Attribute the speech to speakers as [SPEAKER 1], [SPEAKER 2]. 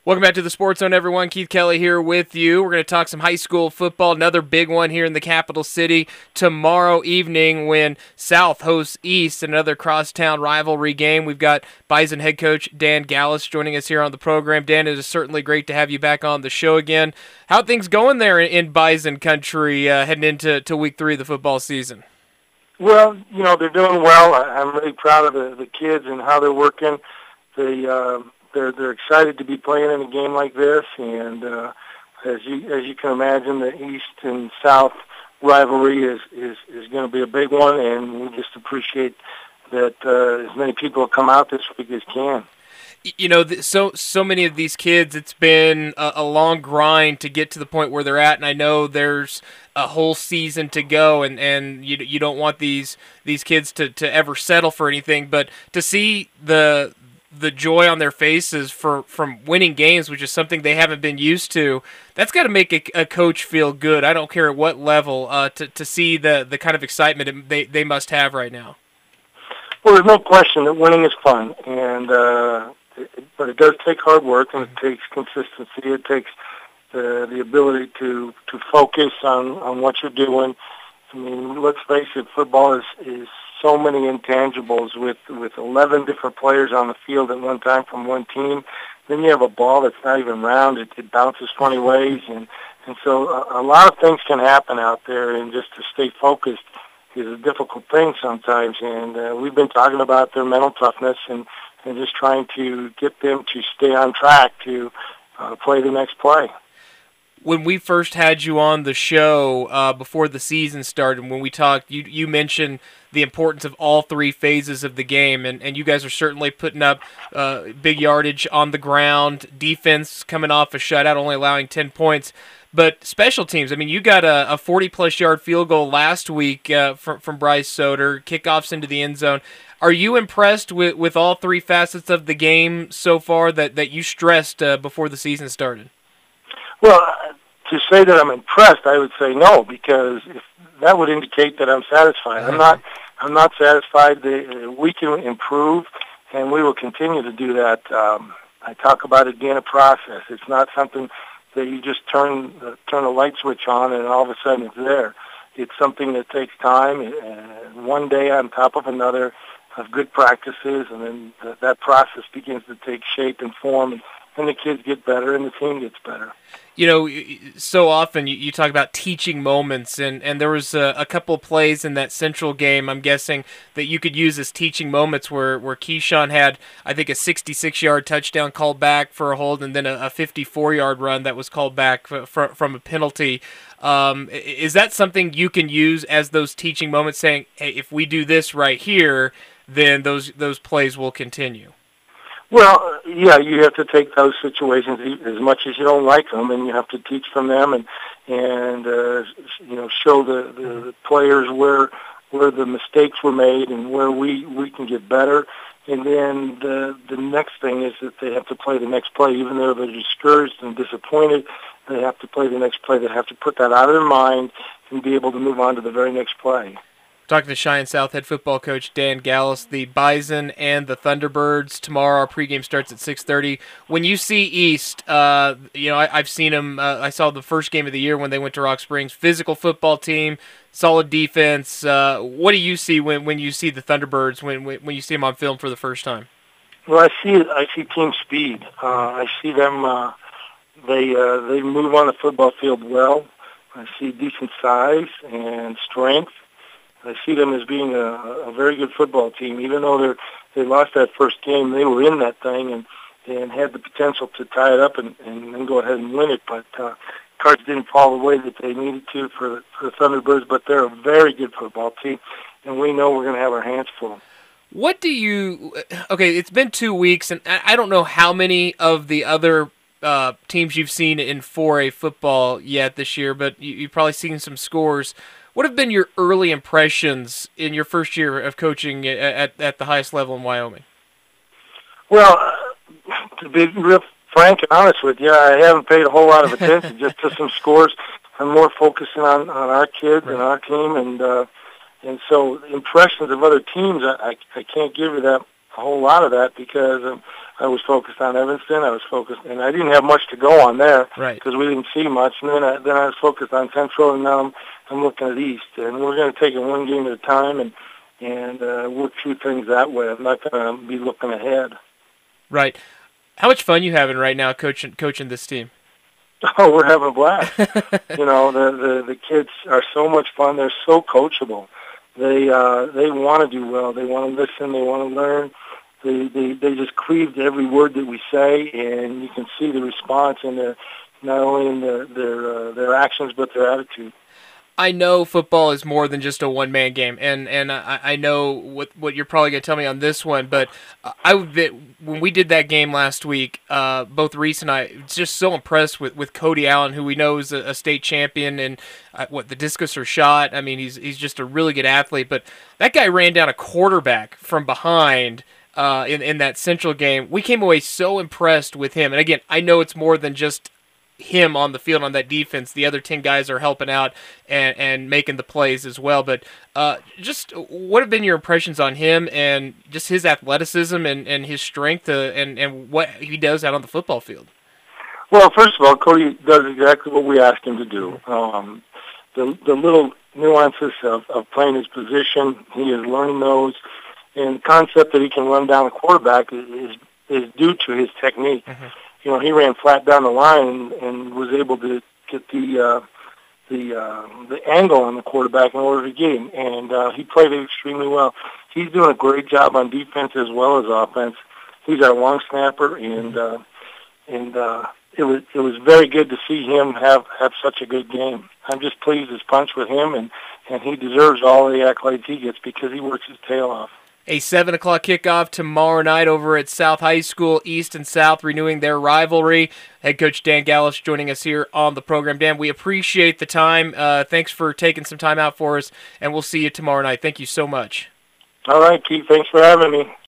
[SPEAKER 1] Welcome back to the Sports Zone, everyone. Keith Kelly here with you. We're going to talk some high school football, another big one here in the capital city tomorrow evening when South hosts East, another crosstown rivalry game. We've got Bison head coach Dan Gallus joining us here on the program. Dan, it is certainly great to have you back on the show again. How are things going there in Bison country heading into week 3 of the football season?
[SPEAKER 2] Well, they're doing well. I'm really proud of the kids and how they're working. They're excited to be playing in a game like this, and as you can imagine, the East and South rivalry is going to be a big one, and we just appreciate that as many people come out this week as can.
[SPEAKER 1] So many of these kids, it's been a long grind to get to the point where they're at, and I know there's a whole season to go, and you don't want these kids to ever settle for anything, but to see the joy on their faces from winning games, which is something they haven't been used to, that's got to make a coach feel good. I don't care at what level, to see the kind of excitement they must have right now.
[SPEAKER 2] Well, there's no question that winning is fun, and but it does take hard work, and it takes consistency. It takes the ability to focus on what you're doing. I mean, let's face it, football is so many intangibles with 11 different players on the field at one time from one team. Then you have a ball that's not even round. It bounces 20 ways. And so a lot of things can happen out there, and just to stay focused is a difficult thing sometimes. And we've been talking about their mental toughness and just trying to get them to stay on track to play the next play.
[SPEAKER 1] When we first had you on the show before the season started, when we talked, you mentioned the importance of all 3 phases of the game, and you guys are certainly putting up big yardage on the ground, defense coming off a shutout, only allowing 10 points. But special teams, I mean, you got a 40-plus yard field goal last week from Bryce Soder, kickoffs into the end zone. Are you impressed with all 3 facets of the game so far that you stressed before the season started?
[SPEAKER 2] Well, to say that I'm impressed, I would say no, because if that would indicate that I'm satisfied. I'm not satisfied. We can improve, and we will continue to do that. I talk about it being a process. It's not something that you just turn a light switch on and all of a sudden it's there. It's something that takes time, and one day on top of another of good practices, and then that process begins to take shape and form, and the kids get better and the team gets better.
[SPEAKER 1] So often you talk about teaching moments, and there was a couple of plays in that Central game, I'm guessing, that you could use as teaching moments where Keyshawn had, I think, a 66-yard touchdown called back for a hold, and then a 54-yard run that was called back from a penalty. Is that something you can use as those teaching moments, saying, hey, if we do this right here, then those plays will continue?
[SPEAKER 2] Well, yeah, you have to take those situations as much as you don't like them, and you have to teach from them and show the players where the mistakes were made and where we can get better. And then the next thing is that they have to play the next play. Even though they're discouraged and disappointed, they have to play the next play. They have to put that out of their mind and be able to move on to the very next play.
[SPEAKER 1] Talking to Cheyenne South head football coach Dan Gallus, the Bison and the Thunderbirds. Tomorrow our pregame starts at 6:30. When you see East, I've seen them. I saw the first game of the year when they went to Rock Springs. Physical football team, solid defense. What do you see when you see the Thunderbirds, when you see them on film for the first time?
[SPEAKER 2] Well, I see team speed. I see them. They move on the football field well. I see decent size and strength. I see them as being a very good football team. Even though they lost that first game, they were in that thing and had the potential to tie it up and then go ahead and win it. But cards didn't fall the way that they needed to for the Thunderbirds. But they're a very good football team, and we know we're going to have our hands full.
[SPEAKER 1] What do you – okay, it's been 2 weeks, and I don't know how many of the other teams you've seen in 4A football yet this year, but you've probably seen some scores. What have been your early impressions in your first year of coaching at the highest level in Wyoming?
[SPEAKER 2] Well, to be real frank and honest with you, I haven't paid a whole lot of attention just to some scores. I'm more focusing on our kids and our team, and so impressions of other teams, I can't give you whole lot of that because I was focused on Evanston. I was focused, and I didn't have much to go on there because we didn't see much. And then I was focused on Central, and now I'm looking at East. And we're going to take it one game at a time and work through things that way. I'm not going to be looking ahead.
[SPEAKER 1] Right. How much fun you having right now coaching this team?
[SPEAKER 2] Oh, we're having a blast. The kids are so much fun. They're so coachable. They want to do well. They want to listen. They want to learn. They just cleave to every word that we say, and you can see the response in their not only in their actions but their attitude.
[SPEAKER 1] I know football is more than just a one-man game, and I know what you're probably going to tell me on this one, but when we did that game last week, both Reese and I just so impressed with Cody Allen, who we know is a state champion and the discus or shot. I mean, he's just a really good athlete, but that guy ran down a quarterback from behind in that Central game. We came away so impressed with him, and again, I know it's more than just him on the field on that defense. The other 10 guys are helping out and making the plays as well. But just what have been your impressions on him and just his athleticism and his strength and what he does out on the football field?
[SPEAKER 2] Well, first of all, Cody does exactly what we asked him to do. The little nuances of playing his position, he is learning those. And the concept that he can run down a quarterback is due to his technique. Mm-hmm. He ran flat down the line and was able to get the angle on the quarterback in order to get him, and he played it extremely well. He's doing a great job on defense as well as offense. He's our long snapper, and it was very good to see him have such a good game. I'm just pleased as punch with him, and he deserves all the accolades he gets because he works his tail off.
[SPEAKER 1] A 7 o'clock kickoff tomorrow night over at South High School, East and South renewing their rivalry. Head coach Dan Gallis joining us here on the program. Dan, we appreciate the time. Thanks for taking some time out for us, and we'll see you tomorrow night. Thank you so much.
[SPEAKER 2] All right, Keith. Thanks for having me.